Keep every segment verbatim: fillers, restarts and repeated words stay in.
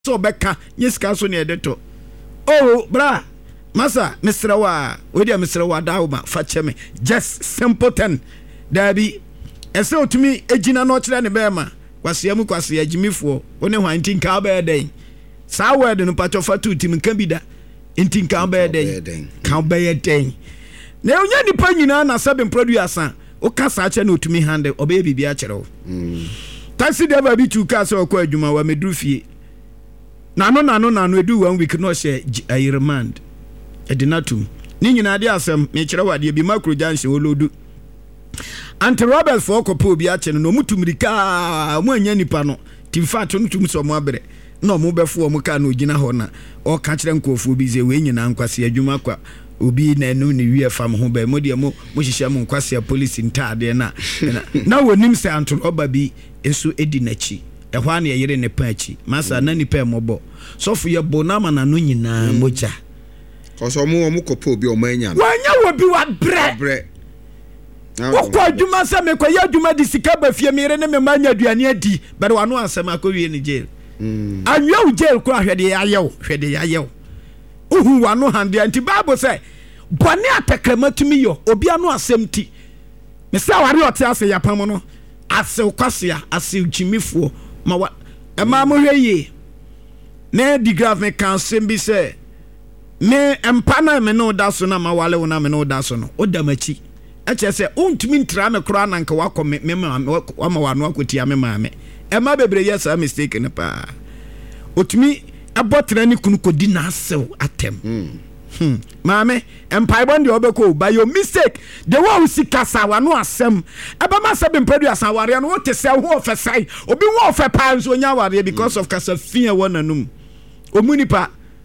so beka nyesika so ne edeto oh bra masa misrawa we dia misrawa dauma fa cheme just simple ten dabi ese otumi ejina no kire ne bema kwase mu kwase agimifo one hwan tinka ba den sa word no pacho fatu tim kan bi da ntinka ba den kan ba den na onya nipa nyina na seven producer o kasa ache na otumi hande obe bibia akere wo mm taxi driver bi tu ka se okwa adwuma wa medru fie nano nano nano edu one week no share a remand edinatum ni nyina de asem me kire wade bi macro janse olodu anti Robert for kopo bi ache no mutumirika mu anya nipa no timfa to ntum so mo abere no mo befo mo ka no gina ho na o ka kire nkofo bi ze we nyina nkwase adwuma kwa obi na enu ni wie fam ho ba mo de mo mo hihye mo nkwase police ntade na na wonim se anti Robert bi enso edinachi ehwa na yere ne pa achi masa na nipa mobo sofu ye bonama na no nyina moja koso mo mo kopo bi o manya wanya wo bi wa bre bre wokọ adwuma se me koya adwuma di sika ba fie mere ne me manya aduane adi bere wano asem akowie ni jail mm anwa jail ko ahwede yayew hwede yayew uhu wano hande anti bible say bone atakrematumi yo obi anu asem ti me se aware ote ase yapam no ase kwasea ase uchimifo ma wa e ma mo hweye ne di graph me kan sem bi say me empa na me no da so na ma wale wona me no da so no odamachi eche se ontumi ntra me kro ananka wakọ me me ma wano akotia me ma me e ma bebre yes a mistake ne pa otumi abotra ni kunu kodi na asew atem mm hmm maame empire bond de obeko by your mistake the one who kasa wano asem eba ma se bem produ asan ware no wote se ho ofesai obi wo ofe pa nso nya ware because of kasa fia wonanum omunipa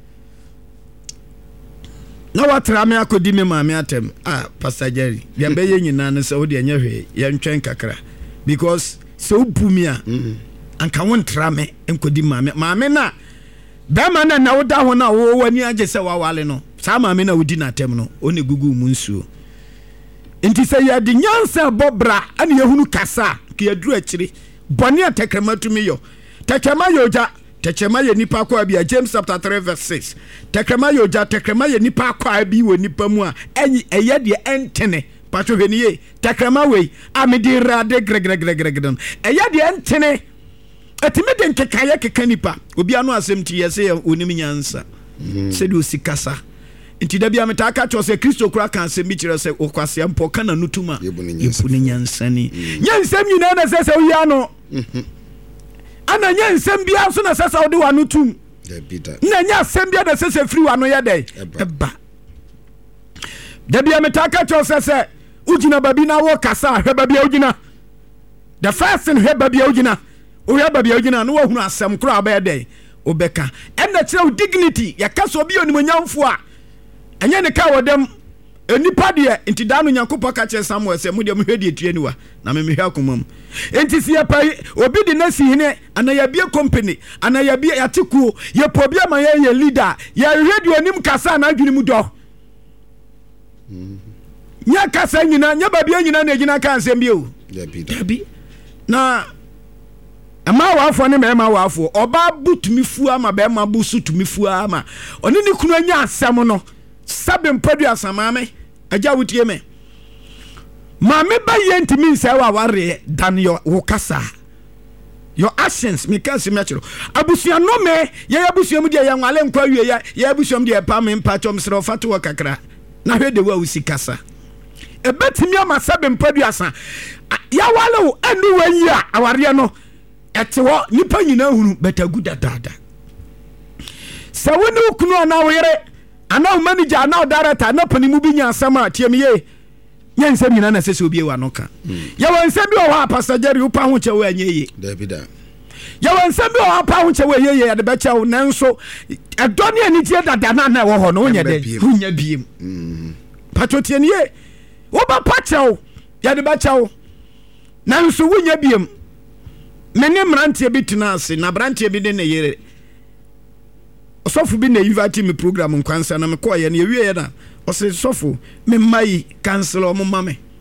na watra me akodi me maame atem ah pastor Jerry ya be ye nyina ne se wo de anya hwe ye ntwen kakra because se obumi a anka won tra me enkodi maame maame na be ma na na woda ho na wo wani age se wa wale no sa maame na wodi na atem no one gugu mu nsuo enti se ya de nyansa bobra ani yehunu kasa ke yaduru akiri bone atakrematumi yo takrema yoja tekrema ye nipa kwa bia James chapter three verse six tekrema yoja tekrema ye nipa kwa bi wo nipa mu a enyi eye de entene patwo hweniye tekrema we amedi rade gregregregregregren eye de entene etime de nkekaye kekanipa obi anu asem ti yese onim nyansa se do sikasa nti da bia metaka cho se Kristo kura kan se mi kire se okwase ampo kana nutuma yebuni nyansa ni nyansam nyina na se se uya no ana nyansam bia so na se se odi wanu tum na nyansam bia da se se free wanu ye dey eba da bia metaka cho se se ugina babi na wo kasa hweba bia ugina the first thing hweba bia ugina hweba bia ugina no wo hunu asem kura ba ye dey obeka em na kire dignity ya kasa obi onimonyamfo a enye ne ka wodem enipa de enti danu nyankopɔ ka kye Samuel se mu de mu hwedi etuaniwa na me mehwa akomam enti si yapai obi de na sihine anaya bie company anaya bie yatikuo ye pobia ma ye leader ye hwedi onim kasa na adwene mu do nya kasa nyina nya babia nyina na gina kan sem bio dabi na ama wafo ne mema wafo oba butumi fu ama be ma busu tumi fu ama oni ne kunu anya asem no sabem padu asamame aja wutie me mame ba yentimi nsa wa ware dan yo wokasa your actions me kan se me chiro abusua no me ye abusua mu de ye nwale nkwa wie ye ye abusua mu de pa me mpa chom sere ofato wo kakra na hwe de wa usikasa ebetimi ama sabem padu asa ya wale wo anu wanyi a aware no etewo nipa nyina hunu betaguda dada sawoni ukunu ana were ana manager ana director na panimu bi nya asama tiemiye nya nsem nyina na sese obi e wa no ka ya wa nsem bi o ha Pastor Jerry upa ho chewe anyeye Davida ya wa nsem bi o ha pa ho chewe yeye ya de be chew nanso edoni ani tie dada na na wo ho no nya de hunya biem mm patrotieniye wo ba pa chew ya de be chew nanso wunya biem mene mrantie bi tinase na brantie bi de ne yere sofu bi na invite me program nkwansa na me koye na yewie na o se sofu me mai cancel o mama me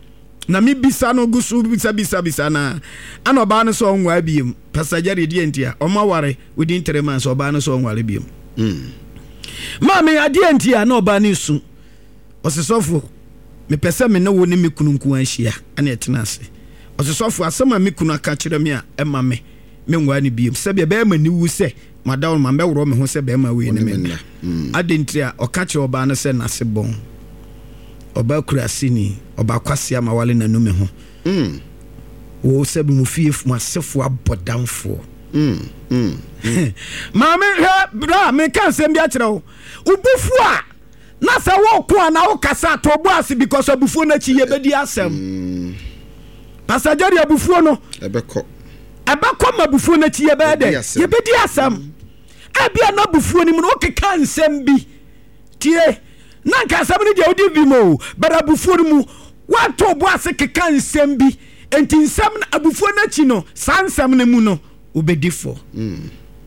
na mi bisa no gusu bisa bisa bisa na ana oba no so onwa biem pasajari die ntia oma ware within three months oba no so onwa biem mm ma me adie ntia na oba no su osesofo me pese me na wo ne me kununku anhia ana etena ase osesofo asema me kunu aka kire me a ema me me nwa ne biem se be be ma ni wu se madam ma bewro me ho se be ma we ne me ade ntia okache oba no se na se bon oba kurasini oba kwase ama wale na nume ho mm wo sebu mu fief mu asefo abodamfo mm mm ma me ha bra me kan sem bia kire wo ubufu a na se wo ko na wo kasa to bo ase because abufu na chi ye bedi asem mm pasajari abufu no ebeko ebeko mabufu na chi ye bedi ye bedi asem abia na abufu ni mu no keka nsem bi tie na nka asem ni je odi bi mo barabufu mu wa to bo ase keka nsem bi enti nsem abufu na chi no sansem na mu no obedifo mm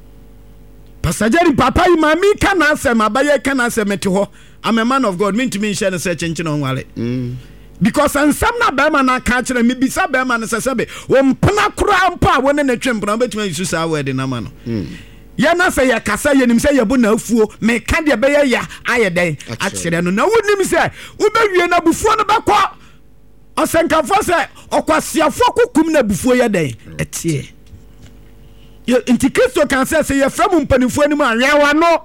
pasajari papa yi mami kana asem abaye kana asem eti ho I'm a man of God mean to me share the search engine on wale mm because and some na be man na ka kire me bisa be man se sebe wo mpna kura mpa wo ne na twempna betuma yisu sa word na ma no mm ya na se ya kasa ye nim se ye bu na afuo me ka de be ya aye den a kire no na wo nim se wo be wie na bufuo no be ko osenkafo se okwasiafo kokum na bufuo ye den etie ye intikristo kan se se ye from mpanifo ni ma yawa no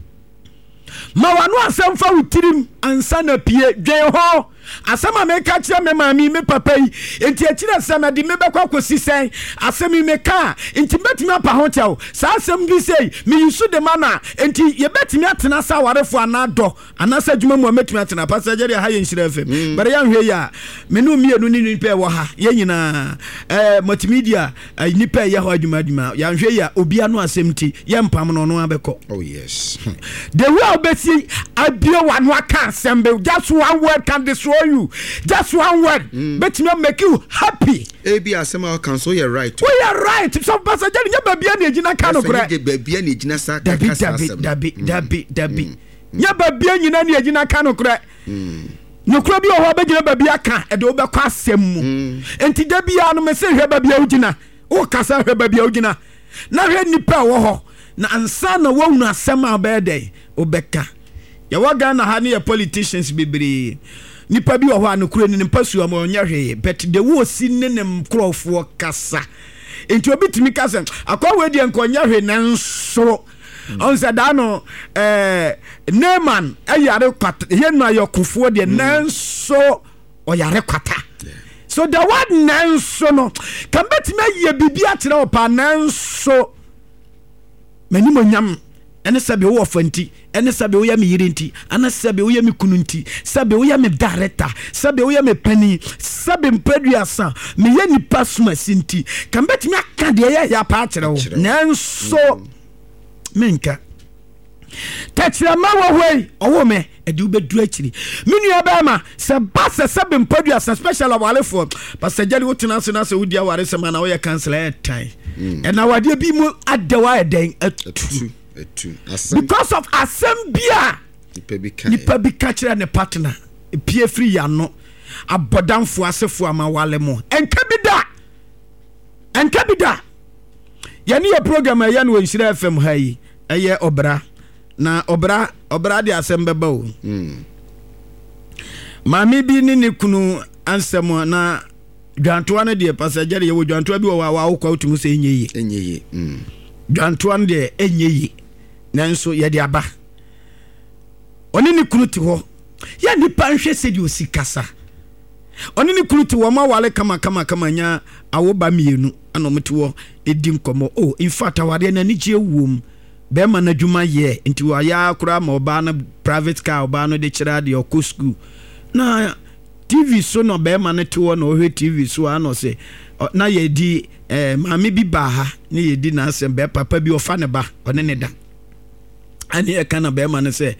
ma wanu asem fa utirim ansa na pie dwen ho asema me ka kire me mami me papa yi enti akire asem de me bekwa kosi sen asem me ka enti betimi apa ho chawo sa asem bi sei me yusu de mana enti ye betimi atena sa warefo anado anasa djuma mu metimi atena pasajeri ha ye nhire fm bare ya hwe ya me no mienu ni ni pe wo ha ye nyina eh multimedia ni pe ye ho adwuma adwuma ya hwe ya obi anu asem ti ye mpam no no abeko oh yes the way obesi abie wanu aka asem be just one word can destroy you just one word mm. bet me make you happy ebi asema kan so you right we are right so pastor nya babia na ejina ka no kra babia na ejina sa ka ka asem dabi dabi dabi nya babia nyina na ejina ka no kra no kra bi o ho abegina babia ka e de obekwa asem mu enti dabia no me se hwe babia ugina o kasa hwe babia ugina na hwe nipa wo ho na ansa na wo hunu asem abede obeka ya waga na ha ne politicians bibiri nipa bi wo anokure ni mpasu am onya hwe but the wo si ne ne mkrofo kasa enti obitimi kasa akwa we die nkonya hwe nanso on said no eh Naaman ayare kwata ye no ayokufo de nanso oyare kwata so the word nanso no kan betimi ye bibia kire opa nanso mani monyam ene sabe wo fanti ene sabe wo ya me yirinti ana sabe wo ya me kununti sabe wo ya me director sabe wo ya me pani sabe mpaduasa me ya nipa suma sinti kan betimi aka de ya ya pa akire wo nanso menka tachira ma wo hoi owo me edi ubedu akiri minu abama se basa sabe mpaduasa special awalefo pasajali wo tena so na se wudi aware se ma na wo ya cancel e time e na wade bi mu adewa eden atu because of assembia nipa bi kachira ne partner pie free ya no abodamfo asefo amawale mo enka bi da enka bi da yani ye program ya no Nhyira F M hayi eye obra na obra obra de asembe ba o mm mami bi ni ne kunu ansemo na dwantoa no de passager ye wo dwantoa bi wo wa wo kwa otumu se enyeyi enyeyi mm dwantoa no de enyeyi nanso ye de aba oni ni kunu ti ho ya nipa nhwe se di osikasa oni ni kunu ti wo ma wale kama kama kama nya awoba mienu anomti wo edi nkomo oh in fact awade na ni je wom be ma na dwuma ye nti wa ya kura ma oba na private car oba no de kira de okọ school na T V so no be ma na ti wo no hwe T V so ano se na ye di eh mami bi ba ha ni ye di na asem be papa bi ofa ne ba one ne da ani e kana be ma na se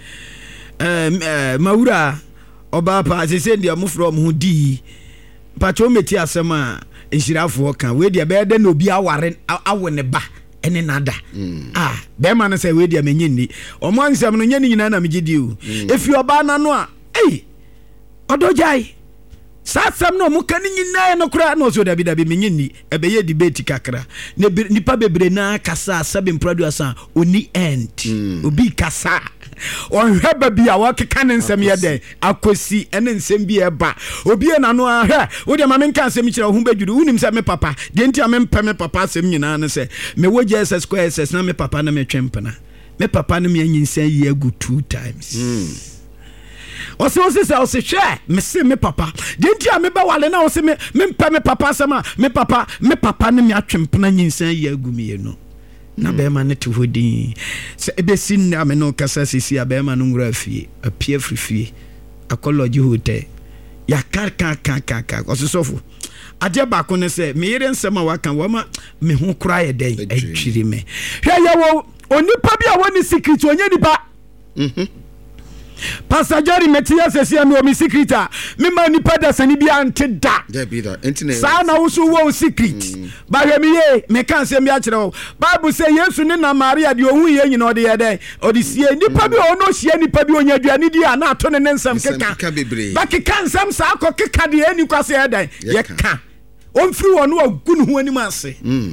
eh mawura oba pa se se ndia mu from hu di pacho meti asem a Nhyirafo kan we dia be de no bi aware awo ne ba ene nada mm. ah be ma na say we dia menye ni omo ansem no nye ni nyina na megidi o mm. efi oba na no a ei odojai sa sam no mu kan nyina no kura no so dabi dabi menyini ebeye debate kakra ne nipa bebre na kasa seven produce an oni end mm. obi kasa on heba bia wa keka ne nsem ye den akosi ene nsem bi eba obi na no ahwe wo de ma men kan nsem kire ho badwuru unim se me papa de ntia me mpa me papa asem nyina ne se me wo J S S square S S na me papa na me twempena me papa na me anyinsan ye agu two times mm. Ose ose se ose hwe me se me papa de ntia me ba wale na ose me me mpa me papa asema me papa me papa na me atwempena nyinsan ye agu me no na be ma ne to hodin se ebesi na me no kasa sisi abe ma no ngura fie apie frifie akology hotel ya kar kan kan kan kan ososofo ade ba ko ne se me yere nsema waka wama me ho kura ye den atwiri me hwe ye wo onipa bi a woni secret onye nipa mhm Pastor Jerry Metia says here no me secret me ma nipa da sani bi ante da there be that internet sa na wo so wo secret ba hwe me ye me kan se me a kire wo Bible say Yesu ne na Maria de ohun ye nyina ode ye den ode sie nipa bi ono sie nipa bi onya aduane di a na ato ne nsam keka ba keka nsam sa akọ keka de ani kwase ye den ye ka on free won wo gunu hu ani mase mm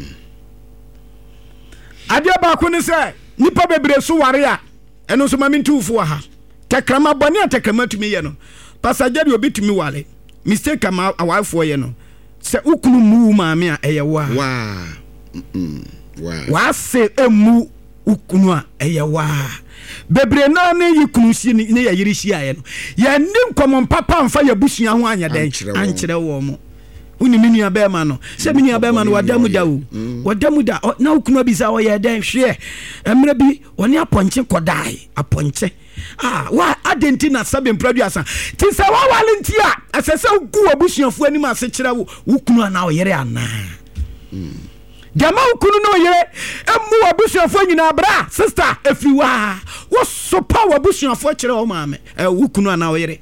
ade ba ko ne se nipa bebre so ware a eno so ma mintufu ha tekrama boni atekrama tumi ye no passager obi tumi wale mistake ama awafo ye no se ukunu mu maame a eye wa wa mm wa wa se emu ukunu a eye wa bebre na ne yikunu si ne ya yiri si aye no ya nim komon papa mfa ya busua ho anya den ankire wo mo uni minu ya bema no se minu ya bema no wadamu da wo wadamu da na ukunu bi za wo ye den hwe emre bi oni aponche kodai aponche ah wa adentina seven producer ti se wa walentia asese gu obusuafo ani ma se kire wo ukunu na wo yere ana mm jama ukunu no yere emu obusuafo nyina bra sister efiwa wo sopa obusuafo kire wo maame e ukunu na wo yere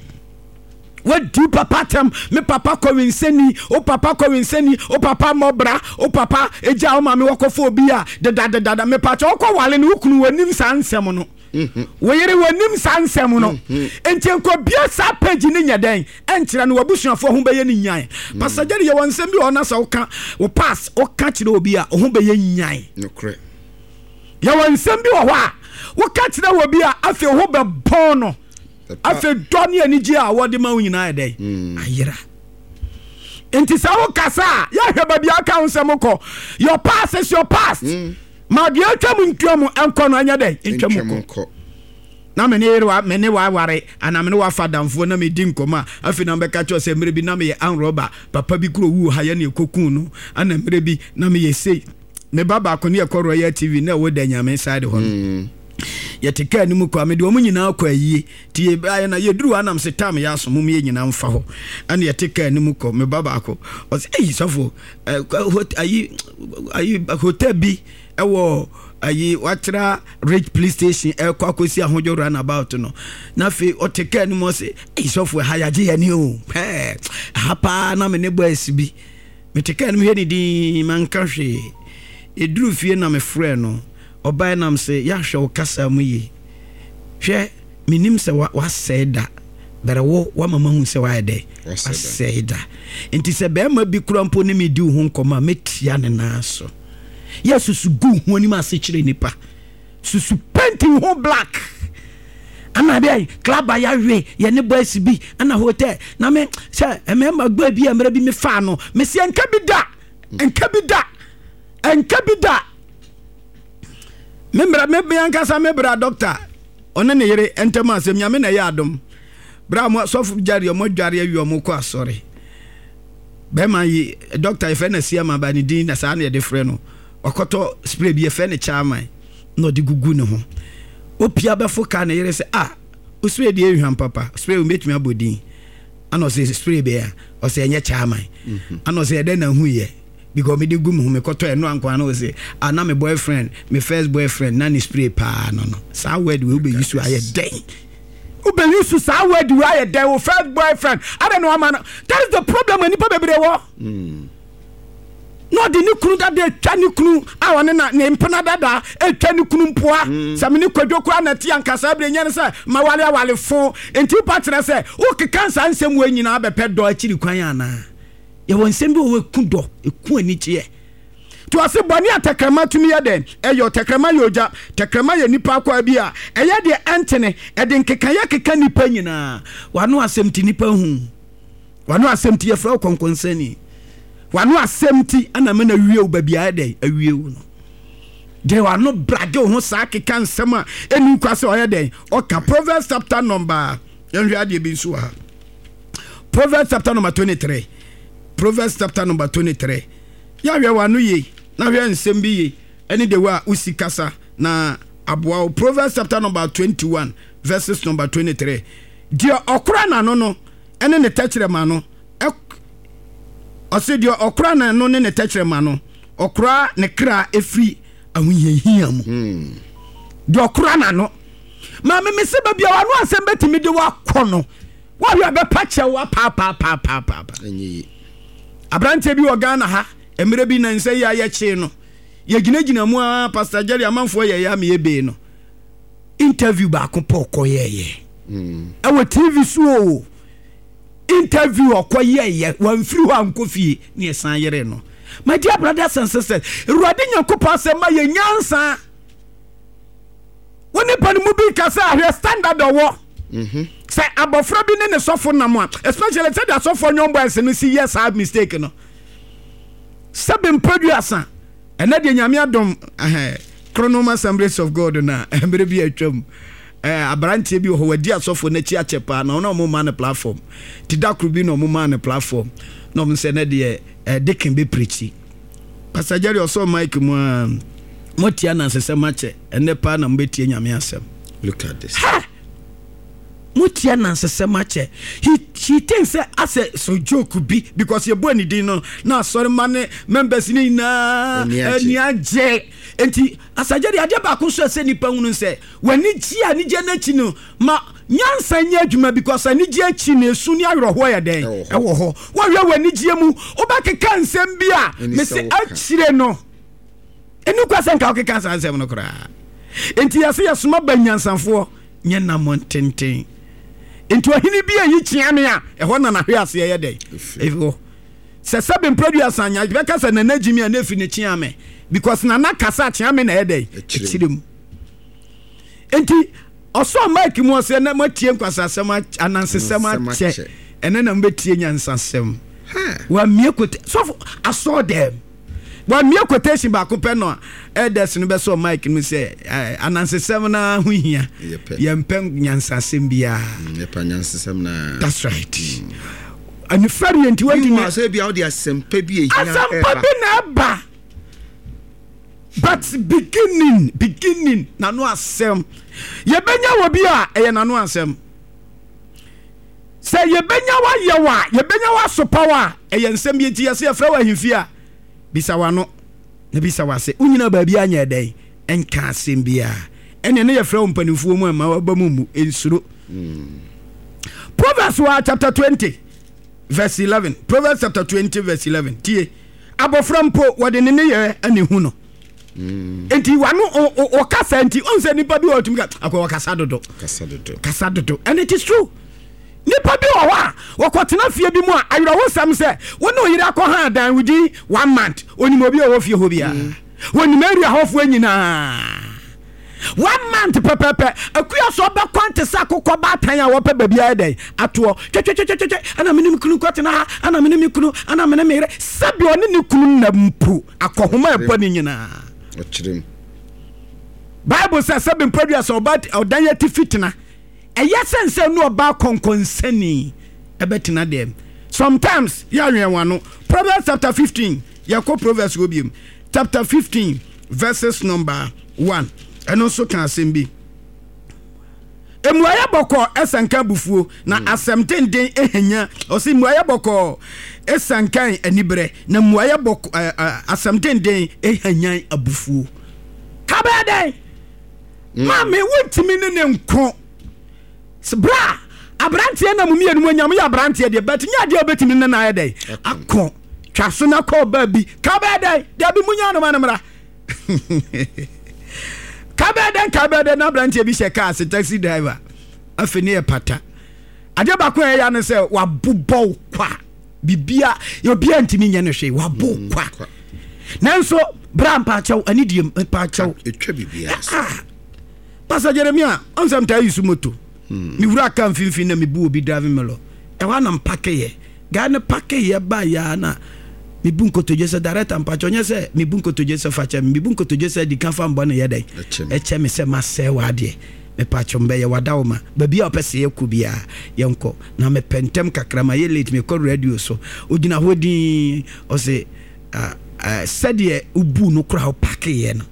what do papa tem me papa ko winseni o papa ko winseni o papa mobra o papa eja o maame wokofo obi a de da da da me papa o ko wale ne ukunu wanim sansem no wo yere wanim sansem no enti enko bia sa page ni nyaden enkire no wabusuafo ho beye ni nyan passager ye wonsem bi ona sa wo ka wo pass o ka kire obi a ho beye nyan no kre ye wonsem bi wo ho a wo ka kire obi a afi ho be bon no afi doni aniji a wode ma nyina ede ayira enti sa wo kasa ya hweba bia ka wonsem ko your past is your past ma dia twam ntwam enko no anya de ntwam ko na me ne wa me ne wa ware ana me ne wa fadamfo na me di nkoma afi na be ka cho se mere bi na me ye anroba papa bi kro wu ha ye ne kokun no ana mere bi na me ye sei ne baba ko ne ye koro ya T V na wo da nyame side ho ye tika ni mu kwa me de omu nyina kwa yie tie aye na ye duru anam se tam ya so mum ye nyina mfa ho ana ye tika ni mu ko me baba ko o se eh sofo ayi ayi hotel bi ewo ayi watra rich police station e kwa kosi ahojo run about no na fe oteka ni mo se eh sofo hayaje ya ni o eh hapa na me ne boys bi me teka ni me ni di manka hwe eduru fie na me frɛ no obai nam se ya hwe o kasa mu yi hwe minim se wa seda bere wo wa mama hu se wa ede wa seda enti se be ma bi kurampo ni me di hu nkoma metia ne na so yesu su gu hu ni ma se kire nipa susu painting ho black ana be club ya hwe ye ne boys bi ana hotel na me se me ma gba bi amra bi me fa no me se enka bi da enka bi da enka bi da membra me be anka sa me bra doctor ona ne yere entema asem nyame na ya adom bra mo sofu jari o mo dware awi o mo ko asore be man yi doctor e fe na sia ma ba ni din na sa na de frɛ no okoto spray bi e fe ne chairman no de gugu ne ho opia be foka na yere se ah o spray de ehwan papa spray o metumi abodin ana o se spray be a o se enye chairman ana o se de na hu ye because me de gum hu me koto eno anko na o se ana me boyfriend me first boyfriend na ni spray pa no no sa word we be use aye den ube use sa word we aye den o first boyfriend I don't know man that is the problem when people be wo mm no de ne kunu da de twa ne kunu a wone na ne mpena dada e twa ne kunu mpoa same ne kwadwo kwa na ti ankasa bre nya ne se ma wale awale fo enti patre se o ke kansa nsem wa nyina bepe do akiri kwan ana ye won nsem bi o ku do e ku ani tie to ase boni atakrama tumi ya den e yo takrama yoja takrama ye nipa kwa bi a e ye de antene e de nkeka ya keka nipa nyina wano asem ti nipa hu wano asem ti ye fra konkonsani wano asem ti ana me na wie u babia de awie u no de wano brade ho sa keka nsem a eni kwase o ye den o ka Proverbs chapter number yenhwe ade bi nso ha Proverbs chapter number twenty-three Proverbs chapter number twenty-three ya hwe wano ye na hwe nsem bi ye eni de wa usikasa na aboa Proverbs chapter number twenty-one verses number twenty-three dia okra na no no ene ne tachirema no ose dia okra na no ne tachirema no okra ne kra efri ahuyehia mu mm dia okra na no ma me me se ba bia wano asem betimi de wa kono wa hwe be pache wa pa pa pa pa pa enyi abrante bi wo Ghana ha emre bi na nse ya ye chi no ye ginagina mu a Pastor Jerry amanfo ye ya me ebe no interview ba ko poko ye ye mm e T V so interview okoye ye wan free ho ankofie ne san yere no my dear brothers and sisters ruade nyakopa se ma ye nyansa woni pani mu bi kasa ahwe standard owo mhm say abofra bi ne ne sofo nam a especially say that sofo nyombo ese no see yes have mistake no seven producer ena de nyame adom eh Chronoma Assemblies of God na emre bi atwam eh abrante bi ho wadi asofo na chi achepa na no mo man platform ti dakru bi no mo man platform no mo se na de eh dekin be preachi Pastor Jerry also mic mu motia na sese mache ene pa na mbetie nyame asem. Look at this. Motia na sese mache he he thinks say as a so joke be because you born din no na sorry man members ni na eni age enti asajari ade ba ko so se nipa hunu se wani ji ani je na chi no ma nyansa nya adwuma because ani ji achi na esu ni awro ho ya den e wo ho wo hwe wani ji mu obakeka nsem bia me se achire no enu kwasa nka okeka nsem no kra enti yase yasoma ba nyansanfo nya na montenten enti ohini bia yi chiame a e ho na na hwe ase ye den efo se seven producer anya be kasa na najimi a na fi ne chiame because na na kasa chiame na ye den echirem enti oso mic mu ose na matie nkwasa asem anansesem ache ene na mbetie nyansasem ha wa miekote so I saw them wa miekotation ba ko pe no elders no be so mic mu se anansesem na hu hia ye mpem nyansasem bia ye pa nyansasem na that's right and variant what you say bia the asempa bi e hia asempa bi na ba but beginning beginning na no asem ye benya wo bi a e na no asem say ye benya wa ye wa ye benya wa so power e ye nsem ye ti ye se fra wa himfi a bisa wa no na bisa wa se unyina ba bi anya den enka asem bia ene ne ye fra mpanimfuo mu ma ba mu mu ensuro Proverbs wa chapter twenty verse eleven Proverbs chapter twenty verse eleven tie abofram po wode ne ne ye ani hu no Mm. Enti wanu o o kasa enti onse nipa bi otumi ka akwa kasa dodo kasa dodo kasa dodo and it is true nipa bi o wa wakotena fie bi mu a ayira wo sam se woni oyira akọ ha dan wudi one month oni mo bi o fie ho bia woni meri ahofo anyina one month pepepe akuya so be kwante sa kokọ ba tan a wo pe ba bia den ato twetwetwetwe ana menim kunu kwatena ha ana menim kunu ana menim mere sabi oni ni kunu na mpu akọhoma e boni nyina ochirem Bible says seven produce about odanya ti fitna e yesense no oba konkonsani e betina dem sometimes ya hwen wano Proverbs chapter fifteen yakọ Proverbs go biem chapter fifteen verses number one eno so kan asembi emuaya boko esanka bufuo na asemtenden ehenya osi muaya boko esankan anibre na muaya boko asemtenden ehenya abufuo kabede mame wotimi ne ne nko bra abrante na mumi enu anyam ya abrante de bet nya de obetimi ne na ayede akọ twaso na call baby kabeden dia bi munya no manamra kabeden kabeden na branche bi she car se taxi driver afeni e pata ade ba ko e ya no se wabobɔ kwa bibia yo bia ntimi nya no hwe wabɔ kwa nanso bram pa chaw ani diem pa chaw etwa bibia Pastor Jeremiah on some time use moto mi wura kan finfin na mi bu obi driving melo e wa na mpake ye ga na pake ye ba ya na mi bu nkotoje se director mpacho nya se mi bu nkotoje se facha mi bu nkotoje se di kan fa mbo na ye dai e che me se ma se wa de me pacho mbe ye wadawo ma ba bia opese ye ku bia ye nko na me pentem kakra ma ye late me call radio so ogina hodi o se ah said ye ubu no kra pake ye no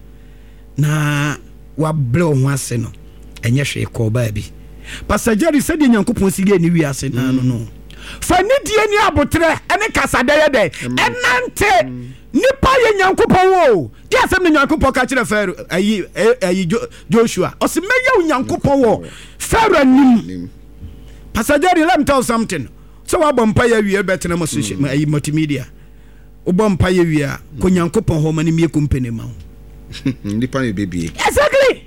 na wa blow ho ase no enye hwe ko ba bi Pastor Jerry said Nyankopon sige ni wi ase na no no fa ni die ni abotre ene kasada ye de enante nipa ye Nyankopon wo di asem ni Nyankopon ka kire Pharaoh ayi ayi Joshua o se meye Nyankopon wo Pharaoh nim Pastor Jerry let me tell something so wa bompa ye wi betena mo social ayi multimedia o bompa ye wi a ko Nyankopon ho mani mi company ma nipa ni baby exactly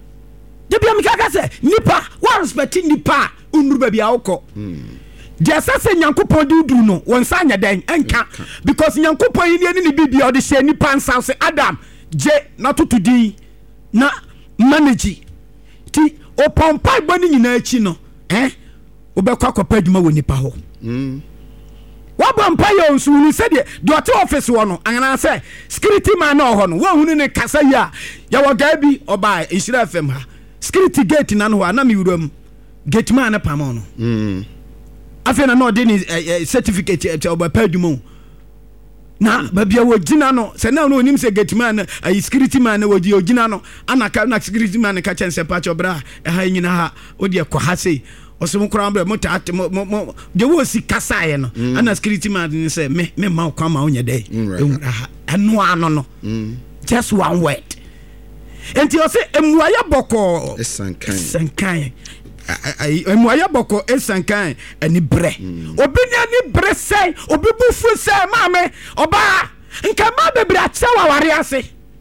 de bia mi kaka se nipa wa respect nipa unru ba bia woko dia sase Nyankopon du du no won sa nya den enka because Nyankopon yi ni ni bibia o de she nipa nsa se Adam je na tutudi na manage ti o pompa gbo ni nyina achi no eh o be kwa kwapa adwuma wo nipa ho mm wa bompa ye onsu ni se de de ote office wo no anana se security man na ho no wo hunu ne kasa ya ya wo ga bi oba Ishira F M ha security gate na no na mi wuram gate man na pam no mm afena no de ni certificate e oba padumo na babia wo gina no se na no onim se gate man na security man na wo di ogina no anaka na security man ka chense pa chobra e ha nyina ha odi e kwa ha sei osum kura mbe mo ta mo de wo si kasa ye no ana security man ni say me me ma kwa ma onye dey enu ano no just one word enti o say emuaya boko esankan esankan emuaya boko esankan ani bre obi ni ani bre say obi bufu say ma me oba nka ma bebre acha wa ware ase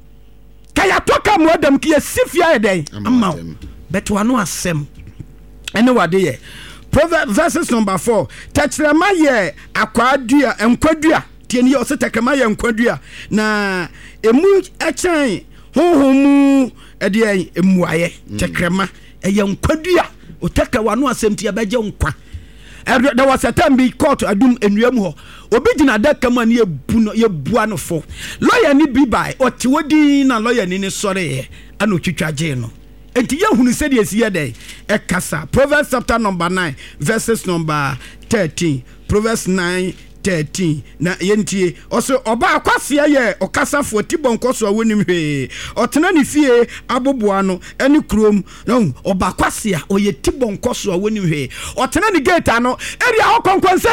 kaya toka mo adam ki sifia ye dey ama beto anu asem ene wade ye Proverbs verses number four tachrama ye akwadua enkwadua tieni ye osetakama ye enkwadua na emu achan honhomu ede emuaye tekrema eye enkwadua otaka wanu asemti abeje nkwa there was a time be court adum enuam ho obi gina daka ma ne ebu no ye bua no fo lawyer ni bi bai oti wodi na lawyer ni ne sore ye ana otwitwaje no enti ye hunu se de esi dey e kasa Proverbs chapter number nine verses number thirteen Proverbs nine thirteen na yentie also oba akwase ye okasafo tibonkoso awonim hwe otena ne fie aboboa no ene krom no oba akwase oye tibonkoso awonim hwe otena ne gate ano area hokonkwansa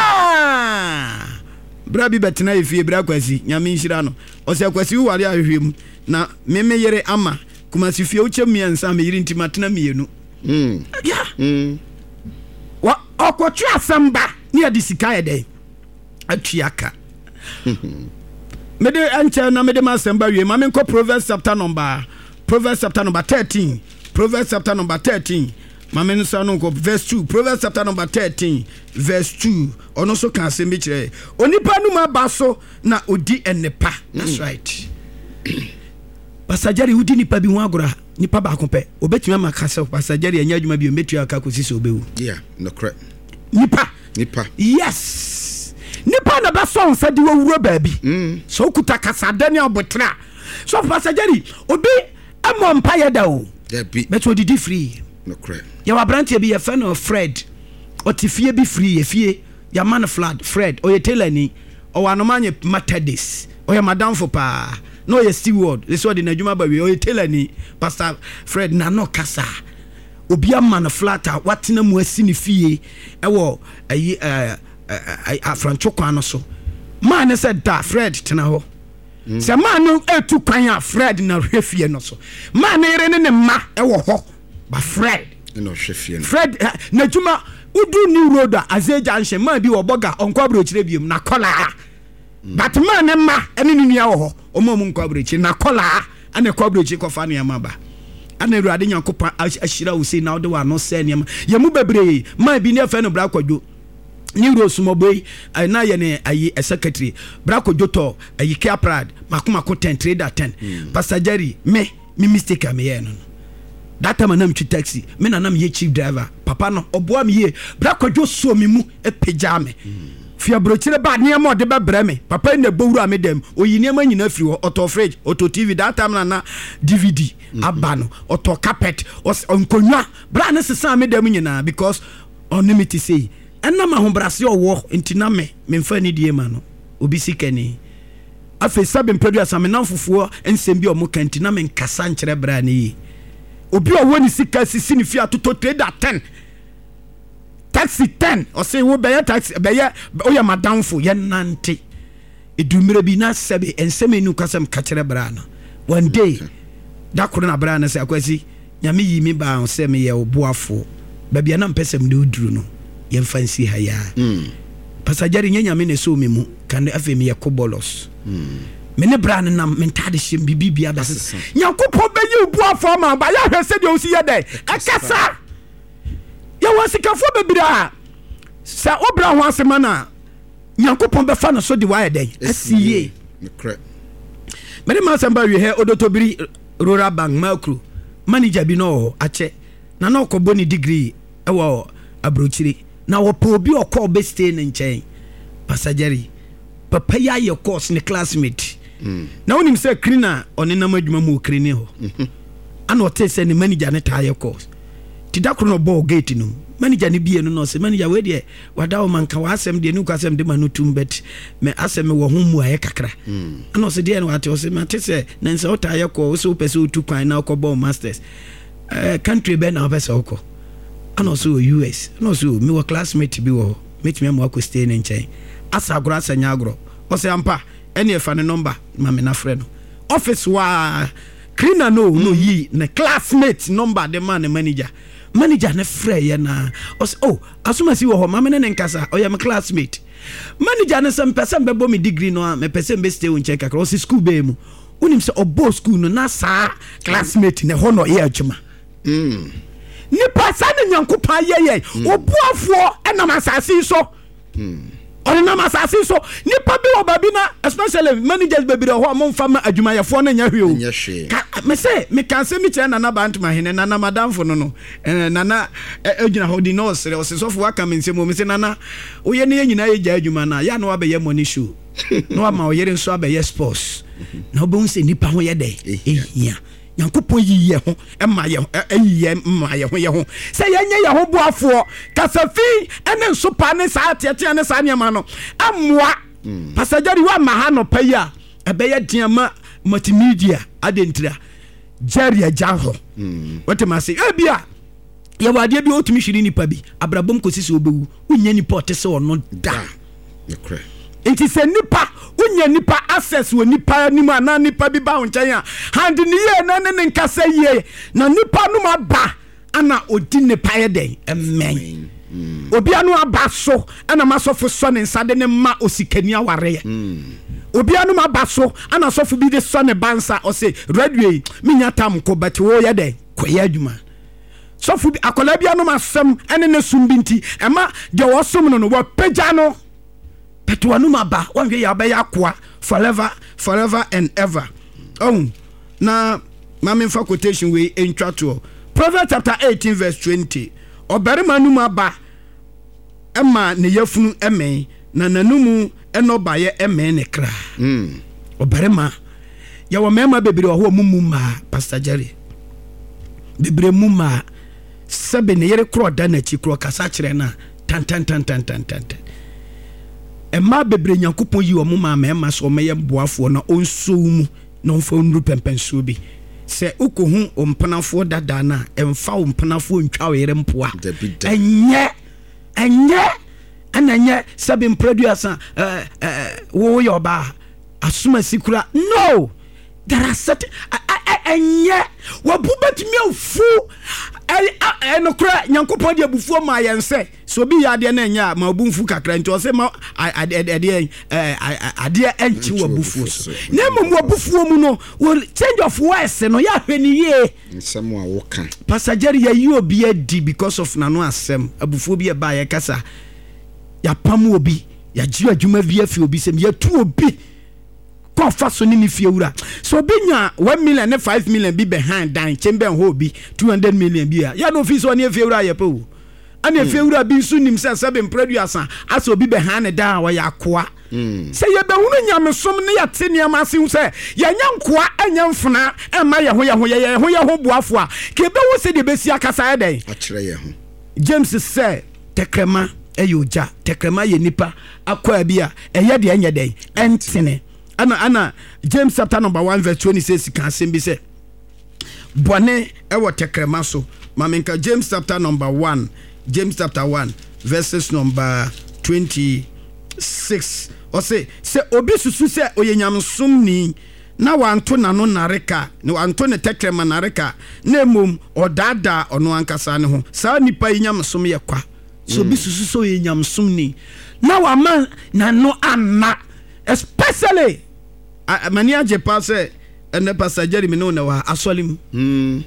nyina bra bi betena e fie bra kwasi nyame nhira no ose kwasi ware ahwehwem na meme yere ama kuma si fie uche miensa me yiri ntima tena mienu mm yeah mm wa okotu asamba ni adisika ye dey atuaka mede anche na mede masamba wie ma me nko Proverbs chapter number Proverbs chapter number thirteen Proverbs chapter number thirteen ma me nso no nko verse two Proverbs chapter number thirteen verse two ono so kan se me kire onipa nu ma baso na odi enepa that's right Pasajari udi nipa bi ho agora nipa ba kompe obetumi makasa pasajari anya adwuma bi ometua aka kosisi obewu yeah no correct nipa nipa yes nipa na ba so nsa di wawuro ba bi mm. so kuta kasada ne abotra so pasajari obi amompa ye da o debi beto didi free no correct ya wa branch bi ye fa no Fred otifie bi free ye fie ya man flood Fred oye telani o wa no manye matadis oye madam for pa no ye steward this what in adwuma ba we o telani Pastor Fred na no kasa obi amana flata watena mu asini fie ewo ayi eh afrancho kwan no so man said da Fred tena ho se man no etu kwan a Fred na hwefie no so man ere ne ne ma ewo ho ba Fred no hwefie no Fred na adwuma udu ni road a azeja nhye man bi wo boga onko abro kire biem na kola but man ne ma ene ne nua wo ho omo mu nkwaburechi na kola ane kwaburechi kofa ne ma ba ana Awurade Nyankopɔn ahyira wo sei na wo de wa no sɛ ne ma ye mu bebre ma bi ne fa no bra kwadwo ni Rosumoboy na ye ne ayi secretary bra kwadwo to ayi Kia Prad makoma ko ten trader ten Pastor Jerry me me mistake am ye no that time na mtwi taxi me na nam ye chief driver papa no oboa me ye bra kwadwo so me mu e pagya me fia brochire ba ne mo de bebra me papa na bowuru am dem oyini am nyina firi ho auto fridge auto T V that time na na D V D aba no auto carpet onkonwa bra ne sesa me dem nyina because on me ti say enna ma ho brase owo ntina me me mfa ni die ma no obi sikani afi sabem producer me nanfofuo ensem bi o mo kantina me nkasa nkyere bra ne yi obi owo ni sika sisi ni fi atoto trader ten taxi ten o say wo be taxi be ye o ya madamfo ye nante edumire bi na sebe ensem enu kasam kachere bra na one day da koro na bra na say akwasi nyame yi mi ba o say me ye oboafo ba bia na mpesem de oduru no ye fancy haya mm Pastor Jerry nyanya me ne so me mu kan afi me ye kobolos mm me ne bra na mentade hyem bibibia da Nyankopɔn be yi oboafo ma ba ya hwese de o si ye dai akasa ya wasikafo bebira sa obra ho asema na Nyankopɔn be fa no so de wa ye dai asiye mekre me ma samba wi he odotobiri rural bank makro manager bi no ache na na okobo ni degree e wo abrochire na wo po bi okọ be stay ne nchen Pastor Jerry papa ya ye course ne classmate mm. na wonim se cleaner onenam adwuma mu okrini ho ana o te se ne manager ne ta ye course ti da kro no ball gate no manager ne bie no no se manager we de wada o manka wa asem de no kwasem de manu tumbet me asem wo ho mu aye kakra mm. ana o se de no ate o se mate se na nse o ta ye course so pese o tu kwan na o ball masters eh country be na o pese o ko ana o so U S ana o so me wo classmate bi wo meet me mo stay ne nchen asa agro asa nya agro o se ampa ene e fa ne number ma me na frɛ no office wa cleaner no no yi ne classmate number de man manager manager ne frɛ ye na o se oh asuma si wo ho ma me ne nkasa o ya me classmate manager ne sem person be bo me degree no me person be stay unche kakra o se school be mu unim se obo school no na sa classmate ne ho no ye adwuma mm ni pasa ne Nyankopɔn ye ye obuafo enam asase so mm on na masase so nipa bi obabi na especially managers baby ho mo mfa ma adwumayefo na nya hweo me say me kan se mi kire na na bantuma hene na na madamfo no no na na adwuna ho di no sere o se so fo aka me nsem o me se na na o ye ne nyina ye gya adwuma na ya na wa be ye money show no ama o ye nso abe ye sports na obo se nipa ho ye de ehia Nyankopɔn yiye ho ema ye eyiye ema ye ho ye ho se yenye ye ho boafo kasafi ene nso pa ne sa tiatia ne sa niam no amoa Pastor Jerry wa ma ha no paya ebe ye diama multimedia adentira Jerry ajaho what am I say e bia ye wade bi otumi hwiri nipa bi abrabom kosisi obewu unya nipa otese ono da mekre enti se nipa unya nipa access wo nipa ni ma na nipa bi ba wonchen a hand ni ye na ne nkasa ye na nipa no ma ba ana odi nipa ye den amen obi anu aba so ana masofo so ne nsade ne ma osikani aware ye obi anu aba so ana sofo bi de so ne bansa o se redway minya tam ko but wo ye den ko ye adwuma sofo bi akola bi anu masem ene ne sumbinti ema de wo som no no wo pagya no but wanu maba wan hwe ya ba ya kwa forever forever and ever oh na mama fa quotation we entwa to Proverbs chapter eighteen verse twenty obarima nu maba ema ne yafunu emen na nanumu enoba ye emen ne kra mm obarima ya wo mema bebere ho mumu ma Pastor Jerry bebere muma sebe ne yere kro da na chi kro kasa kire na tan tan tan tan tan tan Emma bebre Nyankopɔn yi wo ma ma ema so meye boafo na onso mu na onfa nru pempenso bi se ukohu ompanafo dada na emfa ompanafo ntwa were mpoa enye enye ananye sabin producer eh eh wo yo ba asuma sikura no there are certain enye wo bubetimi ofu eno kra nyankopon de abufuo ma yense so obi ya de na nya ma obunfu kakra nti o se ma ade ade ade enchi wo abufuo so na mo abufuo mu no change of words no ya hweni ye nsem a wo kan passager ya yi obi adi because of nano asem abufuo bi e ba ye kasa ya pam obi ya ji adwuma via fi obi sem ya tu obi kofa so ni fie wura so binya one million and five million bi behind dan chembe ho bi two hundred million bi ya no fi so ni fie wura ye pe wo ana fie wura bi su nim se seven producer aso bi behind da wa ya koa se ye be hunu nyamesom ne ya te niam ase hu se ye nyankoa anya mfuna e ma ye ho ye ho ye ho ye ho boafo a ke be wo se de be si akasa e den a kire ye ho James say tekrema eyoja tekrema ye nipa akwa bi a eye de anya den entene ana ana James chapter number one verse twenty-six can be say bone e wo tekrema so mamenka James chapter number one James chapter one verses number twenty-six o say se obi susu se oyenyamsom ni na wanto nano nareka na wanto ne tekrema nareka na mum odada ono ankasa ne ho sa nipa yenyamsom ye kwa so obi susu so oyenyamsom ni na wa man nano anna especially mani aje passe and the passager me no na wa asolim mm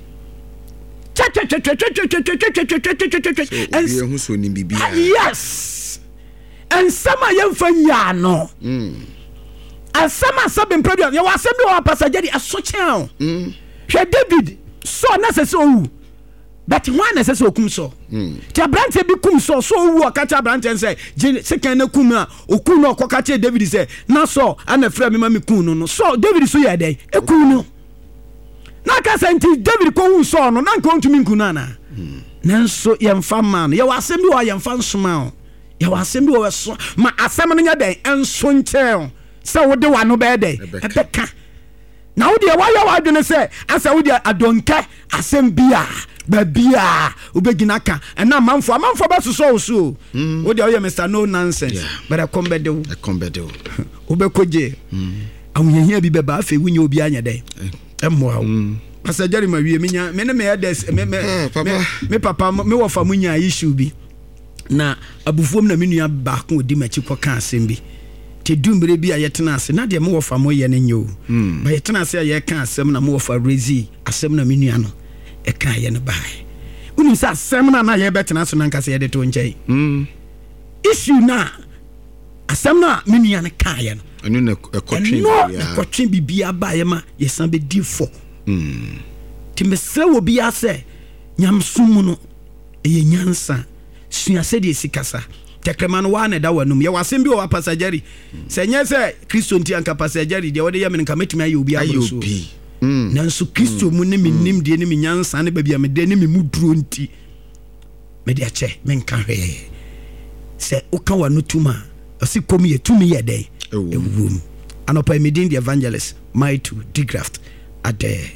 yes and some are young fanya no mm and some are subbing problem you was send your passager asocha mm she David so necessary but one necessary kum so mm ti abrante bi kum so so wu okacha abrante say second na kum a okun na okokacha David say na so ana fra me ma me kun no so David so ya dey e kun no na ka say nti David ko wu so no na nka ontumi kun na na nanso ye mfa man ye wasem bi wa ye mfa nsoma ye wasem bi wa so ma asem no nya den enso nche say wo de wa no be dey e be ka na wo de wa ya wa dwene say asa wo de adonka asem bia babia ubegina ka na manfo manfo ba so so wo de o Mister No Nonsense but I come be do I come be do ubekoje awunyehia bi beba afi wunya obi anya den emmo awo passager ma wie menya me ne me des me me me papa me wo fa munya issue bi na abufuom na menua ba ko odi machi ko ka asem bi te dumbre bi a yetena ase na de me wo fa mo ye ne nyo ba yetena ase a ye ka asem na me wo fa rezi asem na menua no e ka ye no bai uni sa asem na na ye betena so na nkase ye de to nchai mm issue na asem na menua ne ka ye no anu na ekotwen ya ekotwen bibia ba ye ma ye san be di fo mm ti mesre wo bi ase nyamsum no e ye nyansa sua se de sikasa tekrema no wa na da wanum ye wasem bi o passageri se nye se Kristo nti anka passageri de wode ye men nka metumi ayi obi ayoso mm nanso Kristo mu ne minim de ne minyansa ne babia me de ne me muduro nti me de ache men ka hwe se o ka wa no tuma o si komi ye tumi ye den ewum anopa medin the evangelist my to digraft ade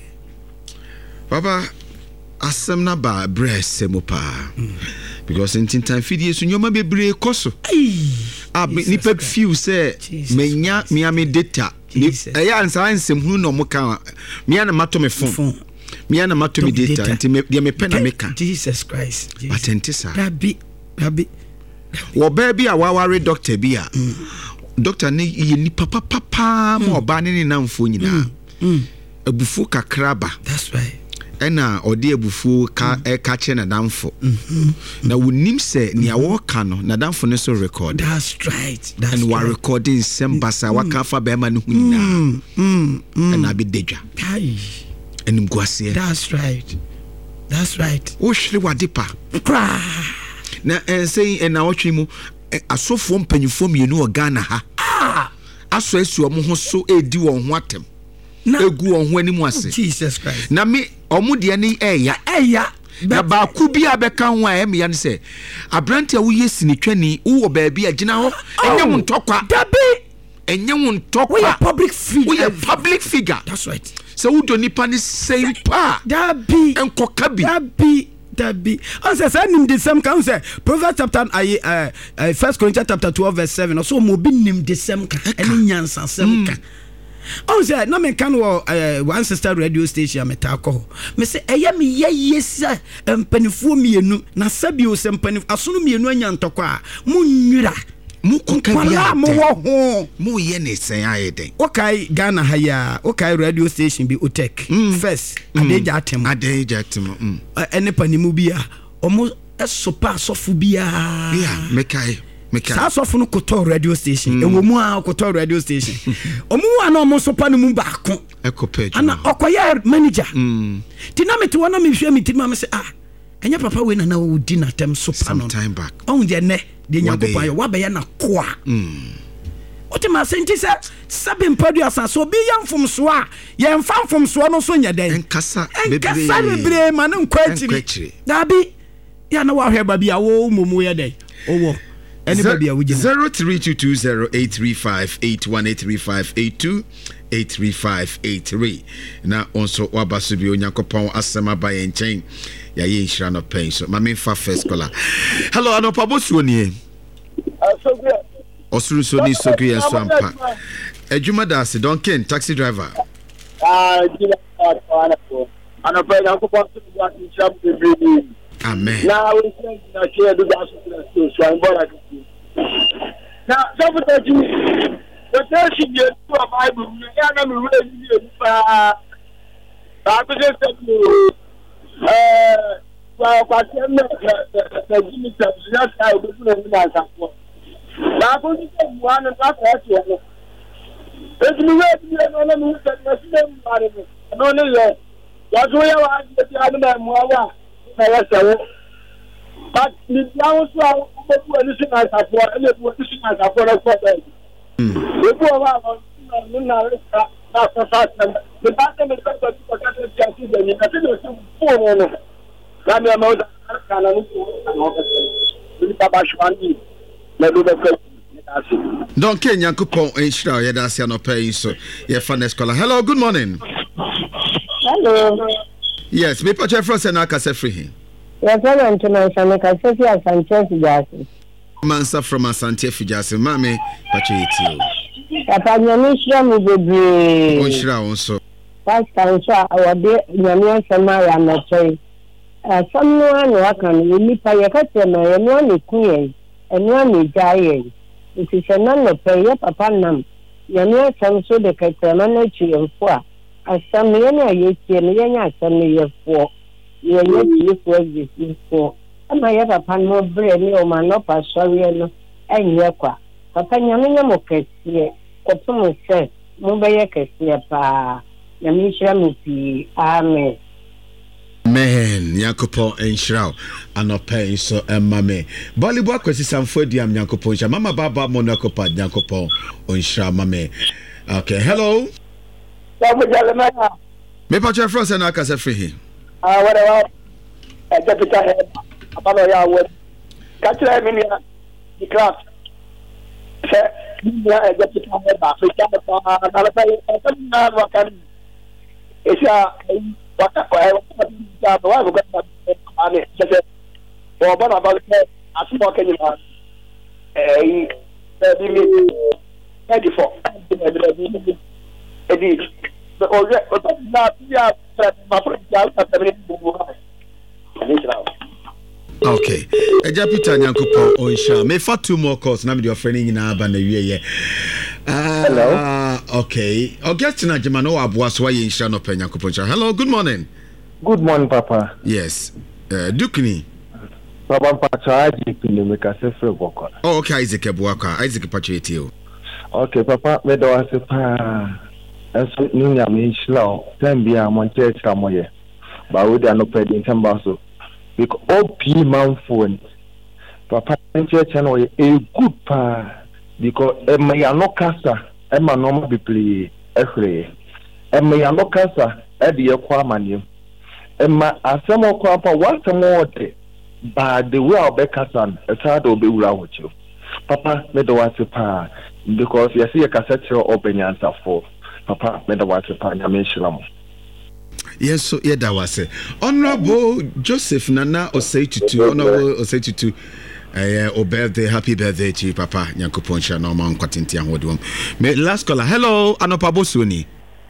baba asem na ba brese mo pa because in time fidie so nyoma bebre koso ah ni pep few say menya me am data eh ya ansa ansem hunu no mo ka me na mato me phone me na mato me data nti me de me pena me ka Jesus Christ patentisa rabi rabi wo ba bi a waware doctor bi a doctor ne ye ni papa papa mo ba ne ne namfo nyina abufu kakraba that's right ena odi abufu ka e ka che na damfo na wonim se ni awo ka no na damfo ne so record that's right that's and we recording sembasa waka fa be ma ne hu nyina and abi dedwa kai enim guase that's right that's right o hwere wadepa na en say en na otwe mu asofo mpanyufo mienu o Ghana ha ah aso esu omo ho so edi won ho atem egu won ho animu ase Jesus Christ na me omo de ne eya eya na ba ku bi abeka ho a em ya ne se abrante a wo yesini twani wo ba bia gina ho enye wo ntokwa dabi enye wo ntokwa we public figure we public figure that's right so wo do nipa ni same pa dabi enkoka bi dabi dabi on se say nim the same kan say Proverbs chapter uh, uh, First Corinthians chapter twelve verse seven so mo bi nim the same kan eni nyansa same kan Oh, say na me kan wo one sister radio station meta ko. Me say eya me ye yesa empanifuo mienu na sabi o sempanif asono mienu anya ntoko a munwira mu konka bia mo wo ho mu ye ne sen ayeden. Okay, Ghana haya, okay radio station bi Otek. Mm. First, mm. Adeja atem. Adeja atem. Mm. Uh, ene panimu bia omo esopa asofu bia. Yeah, mekai. Sa asofu no koto radio station. Mm. Ewo mu a koto radio station. Omo wa na omo sopa no mu baako. Ekopeju. Ana okoya manager. Mm. Ti na meti wana me hwe meti ma me se ah. Enya papa we na na wo di na tem sopa no. Some time back. On je ne de nyakopa yo wa be ya na koa. Mm. Ote ma senti se sabe mpadu asanso obi yamfom so a ye mfamfom so no so nya den enkasa bebre enkasa bebre ma no nkwachiri dabi ya na wa hwe ba bia wo mumu ye den owo eni ba bia wo gina zero three two two zero eight three five eight one eight three five eight two eight three five eight three na onso wabaso bi Onyankopon asema ba ye nchen ya ye nhira no pen so ma me fa first caller. Hello anopa bosuo nie asogwe Osuru so ni soku yen so ampa. Ejuma da se Duncan taxi driver. Ah, jira ana ko. Ana pe na ko pa so wa ti cham de bi. Amen. Na we say na share do that so so I'm born at. Na so for that you. The station you to a Bible, you na me we ni pa. Ba ko just eh wa kwa tem na na jini ta ya ta do na na sa ko. Na ko ni ko wana ta ta ti no. E ni we ni no na mu ta na sine mare no. No ne ye. Ya so ya wa ti anu na mu awa. Na ya sa wo. But ni ya so a ko bu ani sina sa fo, e le bu ani sina sa fo na ko ba. Mm. E bu wa wa na na na na sa sa na. Ni ba ta me ta ko ko ta ta ti de ni. Na ti do so fo no no. Na me ma o da kana ni ko na ko ta. Ni pa ba shwani. Don't Kenya Kupon Ishra Yadasi no pay so yeah finance caller. Hello, good morning. Hello. Yes, me pacha from Senaka Sefri. Yes, hello, to my Senaka Sefri Sanchez Fijasi. Mansa from Asante Fijasi, Mami, pacha iti. Papa Nyamisha mu bebre. Ishra also. Pastor Nsha awade Nyamia Samaya na chai. Ah, someone no akan ni pa yakate na yeno ni kuye. Enu ani jaye nti sena no peye papa nam yame asam so de katama na chiemfo a asam ye na ye tie ne ye nya asam ne ye fo ye ye tie fo exist fo ama ye papa no bre ni o ma no pa sori no enye kwa papa nyame nya mo kese kopum se mo be ye kese pa yame shira mi pi amen. Man, Yankopon and Shroud, and no pay so and mammy. Bollywood question some for the Yankopon, Mama Baba Monacopa, Yankopon, on Shroud, mammy. Okay, hello. Maybe your first and I can say free. Ah, whatever. I get it ahead. About your word. Catch them in the class. I get it ahead. Africa, it's a what I was going to say. For one about it, as you walk in your house, ready for it. Okay. Eja Peter Nyankopon Onsha. Me for two more calls. Na me your friend in Aba na wie ye. Hello. Okay. August na jema no aboa so ye Nsha no pa Nyankopon. Hello, good morning. Good morning, Papa. Yes. Uh, Dukni. Papa Pacha Isaac ni me ka se fre boko. Oh, okay, Isaac Ebuaka. Isaac Pacha etio. Okay, Papa, me do ase pa. Eso ni nya me shlo. Tambia mo church ka mo ye. Ba we dey no pedi ntamba so. Because O P man phone. Papa church no ye a good pa. Because e me ya no kasa, e ma no ma people ehre. E me ya no kasa, e de ye kwa manem. Emma asemo kwa pa wasemo wote ba the way obekasan etado obewura wocho papa me do wase pa because you see a cassette obenyansa for papa me do wase pa nya me hyiram. Yes, so yeah, that was it. Honorable Joseph Nana Osei Tutu, Honorable Osei Tutu, Eh, oh, birthday, happy birthday to you, Papa. Nyankopon sha no man kwatinti ahodi. Me last caller. Hello, Anopa Bosuni.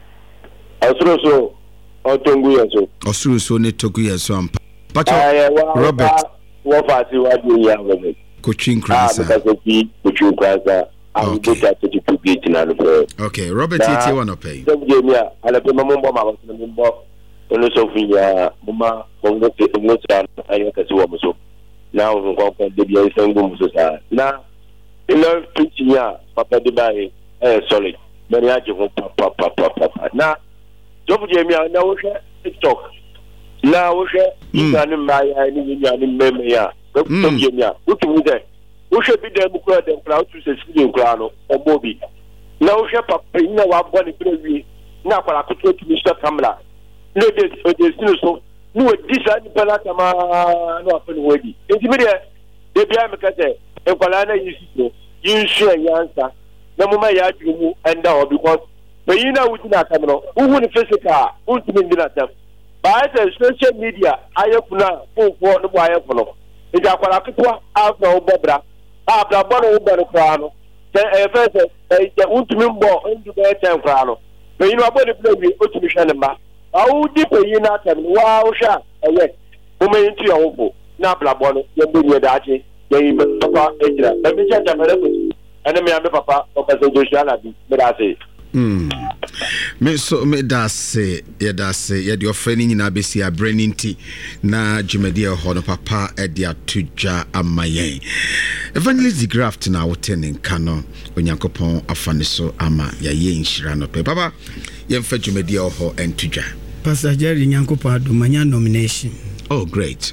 Osuro so. Otongu yeso. Osuro so ne togu yeso ampa. Pacho uh, Robert. What party was you young with it? Coaching class. Ah, because of the coaching class. I'm good at the two gate in the Okay, Robert T wanna pay. Don't give me a little more mama in the box. And so for Mama, from the Mutan, I can see what so. Now we go for the B S N. Now, in the teaching ya, Papa Dubai, eh, sorry. Many are you papa, papa, papa. Now, don't give me a now TikTok. Now, we share in my in memory. Don't give me a look at that. We should be there because the crowd to say Sweden crown or Bobby. Now, we share Papa in our body. Now, I could go to Mister Kamala. No, there's no so. No, this is the Palatama. No, I'm ready. Intimidate. They be able to say, if Palana is you share your answer. No more, I you and now because but you know, we do not come who would face a car, who to be that them. By the social media, I have now for the wire for it's a Palakua after Bobra, after Bono Barocrano. Then a first, they want to move into the ten crown. But you know about the play with Utumishanema. How deep are you not? Wow, sha, yes. Who into your home? Napla Bono, you're doing your dachi, you're Papa, let me check them. And then me and Papa, Papa, Joshua, but I say. Hmm. Me so me da say, yeah, da say, yeah, your friend in Abesi, a branding tea, na Jumedia Hono Papa, Edia Tuja, Amaye. Evangelist the graft now, attending Kano, when Yankopon, Afaniso, Ama, ya ye in Shirano, Papa, Yen Fetch Jumedia Ho and Tuja. Pastor Jerry Nyankopa do manya nomination. Oh, great.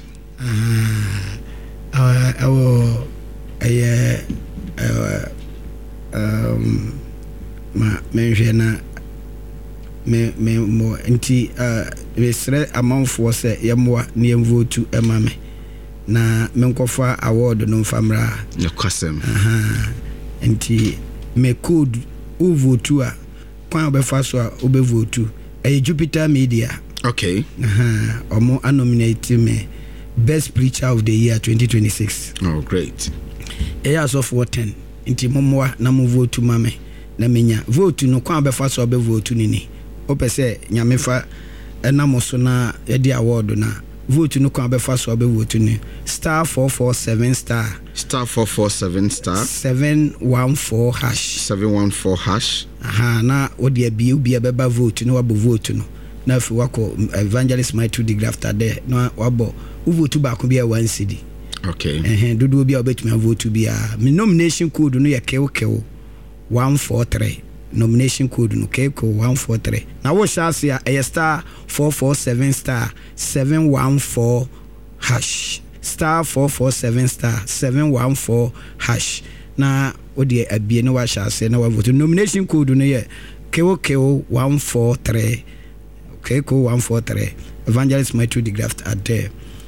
Ah, uh, our, uh, uh, um, ma menhwe na me me mo nti uh resre amanfo se yemwa na yemvotu emame na menkofa award no famra yakwasem aha nti me code uvotu a kwa obefa so a obevotu e Jupiter Media. Okay. aha omo nominate me best preacher of the year twenty twenty-six. Oh, great. E as of what ten nti momwa na mo votu mame na menya vote no kwa be fa so be vote ni ni opese nyamefa enamoso na ye di award na vote no kwa be fa so be vote ni star four four seven star star four four seven star seven one four hash seven one four hash aha na odi abi obi abeba vote no wabo vote no na fi wako Evangelist Mighty the Grafter there no wabo vote ba ko bia one cedi. Okay. Eh dodo bia obetumi vote bia me nomination code no ye kew kew one four three nomination code no K one four three na wo chance ya a star four four seven star seven one four hash star four four seven star seven one four hash na odi abie no wa chance na wa vote nomination code no ye K one four three K one four three Evangelist Mighty the Grafter at there.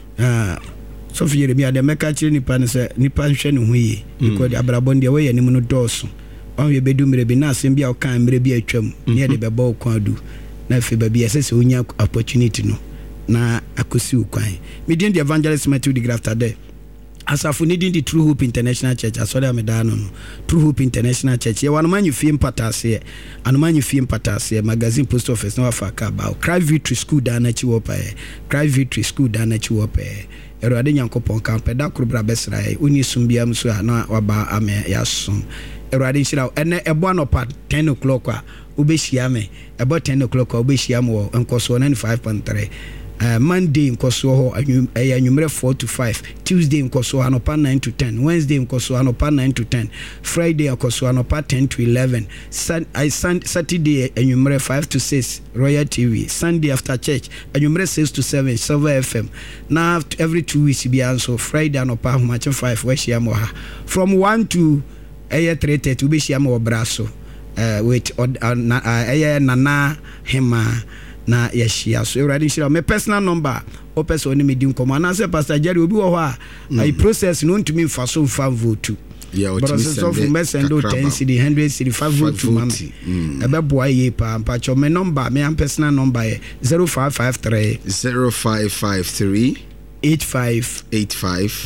uh so for you be the make actually nipa no say nipa hwe ne ho yi because abrabon de we ye nim no doso on we bedu mrebi na asem bia o kan mrebi atwam ne de beba kwan adu na fe ba bia sese onya opportunity no na akosi ukwan median the Evangelist Mighty the Grafter there asafu needing the True Hope International Church asori amedano no True Hope International Church ye wan manyu fie mpatase anu manyu fie mpatase magazine post office na wafa ka ba Cry Victory School da na chi wopa e Cry Victory School da na chi wopa e erade nyankopon kan peda krobra besra e oni sumbia mso a na waba ame yasom erade nshira ene ebo anopa ten o'clock a obehia me ebo ten o'clock a obehia me wo nkoso ninety-five point three. Uh, Monday nkoso ho anyumre four to five, Tuesday nkoso anopa nine to ten, Wednesday nkoso anopa nine to ten, Friday nkoso anopa ten to eleven, Sun, I, sun, Saturday anyumre five to six, Royal T V, Sunday after church anyumre six to seven, Silver F M. Now every two weeks be also Friday anopa match five we share mo ha from one to eh three thirty we share mo braso uh, with uh, na, uh, nana hema na yeshia so already shira my personal number o person oni medim komo na say Pastor Jerry obi wo ho a I process no ntumi mfa so mfa vote yeah but so for me send o ten cedi one hundred cedi five vote to mam e be boy ye pa pa cho my number my personal number is zero five five three zero five five three eight five eight five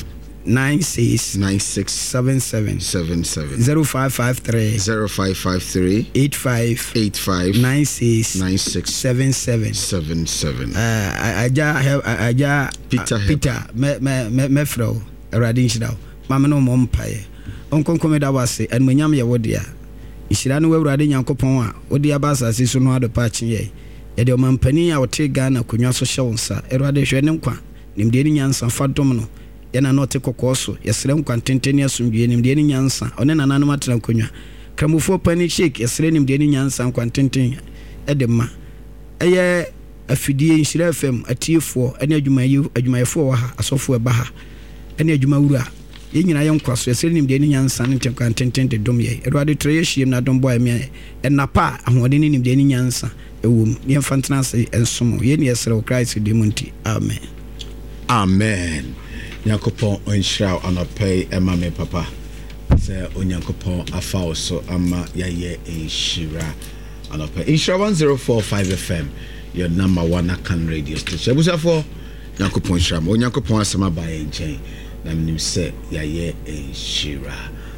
nine six nine six seven seven seven seven zero five five three zero five five three eight five eight five nine six nine six seven seven seven seven. Uh, aja aja Peter Peter me me me me fro awurade nhyira wo mama no mo mpae onkonkom da wase anmanyam ye wodia nhyira no awurade nyankopɔn a wodi abasa se so no adopa kye ye yɛde ɔmampani a wote Ghana konwa so hyɛ wo nsa awurade hwɛ ne nkwa nimde ni nyansa fadom no yana no te kokɔ so yɛsrɛ nkwa ntenteni asomdwe nimde ni nyansa ɔne nananom atena konwa kramofo pani sheik yɛsrɛ nimde ni nyansa nkwa ntenten ɛde ma ɛyɛ afidie nhyira fm atiefoɔ ɛne adwumayi adwumayɛfoɔ wɔ ha asɔfoɔ ɛba ha ɛne adwumawura yɛ nyina yɛ nkwa so yɛsrɛ nimde ni nyansa ne nkwa ntenten de dom yɛ awurade trɛ yɛ hiem na dom boa me ɛnapa ahoɔden ne nimde ni nyansa ɛwom yɛmfa ntena ase ɛnsom yɛ ne yɛsrɛ wo Christ de mu nti amen amen. Nyankopɔn onhyira anɔpɛ ɛma me papa sɛ onyankopɔn afa wo so ama yɛyɛ nhyira anɔpɛ nhyira one oh four point five F M your number one akan radio station abusafo nyankopɔn nhyira ma onyankopɔn asɛm aba yɛn nkyɛn na menim sɛ yɛyɛ nhyira.